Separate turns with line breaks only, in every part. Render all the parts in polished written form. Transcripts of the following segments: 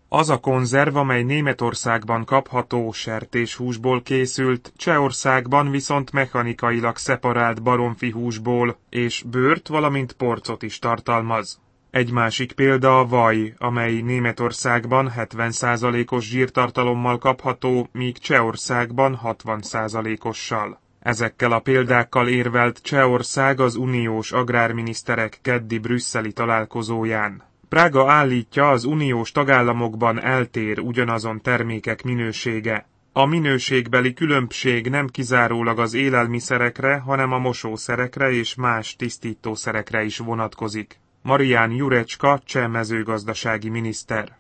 Az a konzerv, amely Németországban kapható, sertéshúsból készült, Csehországban viszont mechanikailag szeparált baromfihúsból, és bőrt, valamint porcot is tartalmaz. Egy másik példa a vaj, amely Németországban 70%-os zsírtartalommal kapható, míg Csehországban 60%-ossal. Ezekkel a példákkal érvelt Csehország az uniós agrárminiszterek keddi brüsszeli találkozóján. Prága állítja, az uniós tagállamokban eltér ugyanazon termékek minősége. A minőségbeli különbség nem kizárólag az élelmiszerekre, hanem a mosószerekre és más tisztítószerekre is vonatkozik. Marián Jurečka, cseh mezőgazdasági miniszter.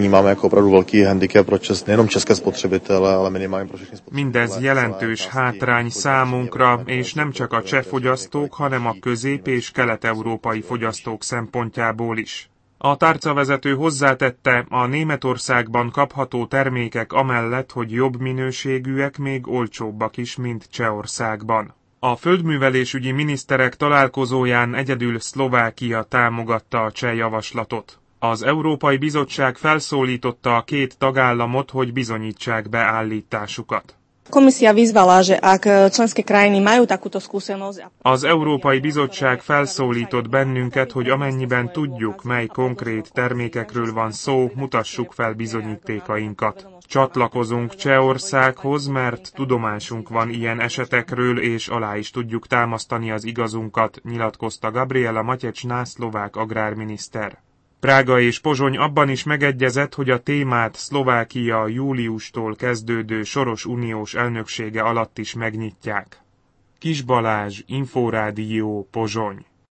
Mindez jelentős hátrány számunkra, és nem csak a cseh fogyasztók, hanem a közép- és kelet-európai fogyasztók szempontjából is. A tárcavezető hozzátette, a Németországban kapható termékek amellett, hogy jobb minőségűek, még olcsóbbak is, mint Csehországban. A földművelésügyi miniszterek találkozóján egyedül Szlovákia támogatta a cseh javaslatot. Az Európai Bizottság felszólította a két tagállamot, hogy bizonyítsák be állításukat. Az Európai Bizottság felszólított bennünket, hogy amennyiben tudjuk, mely konkrét termékekről van szó, mutassuk fel bizonyítékainkat. Csatlakozunk Csehországhoz, mert tudomásunk van ilyen esetekről, és alá is tudjuk támasztani az igazunkat, nyilatkozta Gabriela Matyečná, szlovák agrárminiszter. Prága és Pozsony abban is megegyezett, hogy a témát Szlovákia júliustól kezdődő soros uniós elnöksége alatt is megnyitják. Kis Balázs, Inforádió, Pozsony.